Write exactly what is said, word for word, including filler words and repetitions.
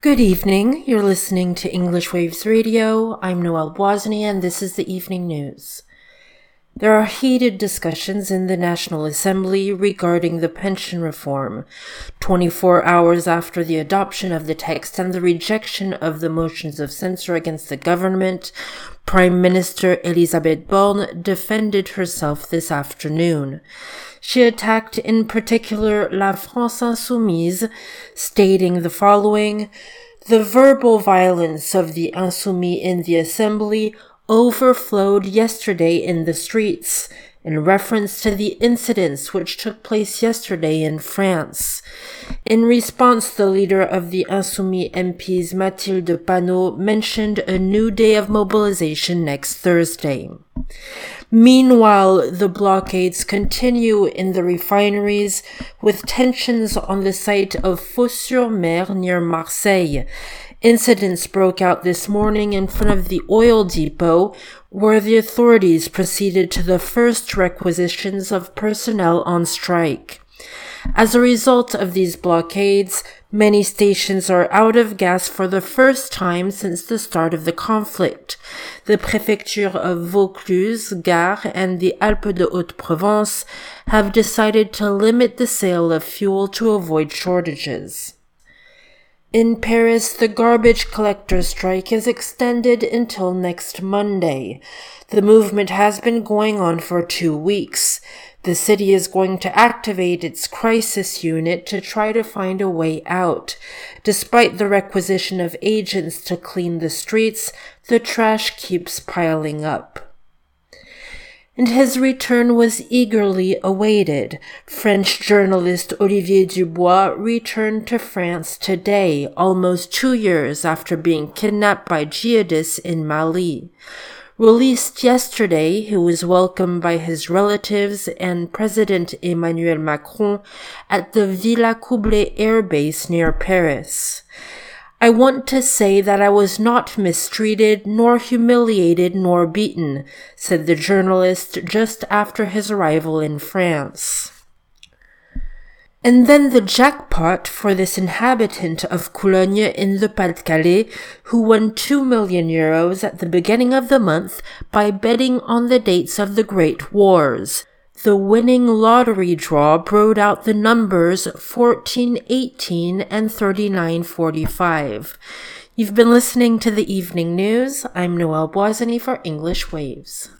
Good evening. You're listening to English Waves Radio. I'm Noelle Boisny, and this is the evening news. There are heated discussions in the National Assembly regarding the pension reform. twenty-four hours after the adoption of the text and the rejection of the motions of censure against the government, Prime Minister Elisabeth Borne defended herself this afternoon. She attacked in particular La France Insoumise, stating the following: "The verbal violence of the Insoumis in the Assembly overflowed yesterday in the streets," in reference to the incidents which took place yesterday in France. In response, the leader of the Insoumis M Ps, Mathilde Panot, mentioned a new day of mobilization next Thursday. Meanwhile, the blockades continue in the refineries, with tensions on the site of Fos-sur-Mer near Marseille. Incidents broke out this morning in front of the oil depot, where the authorities proceeded to the first requisitions of personnel on strike. As a result of these blockades, many stations are out of gas for the first time since the start of the conflict. The Prefecture of Vaucluse, Gard, and the Alpes de Haute-Provence have decided to limit the sale of fuel to avoid shortages. In Paris, the garbage collector strike is extended until next Monday. The movement has been going on for two weeks. The city is going to activate its crisis unit to try to find a way out. Despite the requisition of agents to clean the streets, the trash keeps piling up. And his return was eagerly awaited. French journalist Olivier Dubois returned to France today, almost two years after being kidnapped by jihadists in Mali. Released yesterday, he was welcomed by his relatives and President Emmanuel Macron at the Villacoublay Air Base near Paris. "I want to say that I was not mistreated, nor humiliated, nor beaten," said the journalist just after his arrival in France. And then the jackpot for this inhabitant of Coulogne in the Pas-de-Calais, who won two million euros at the beginning of the month by betting on the dates of the Great Wars. The winning lottery draw brought out the numbers fourteen eighteen and thirty-nine forty-five. You've been listening to the evening news. I'm Noelle Boisny for English Waves.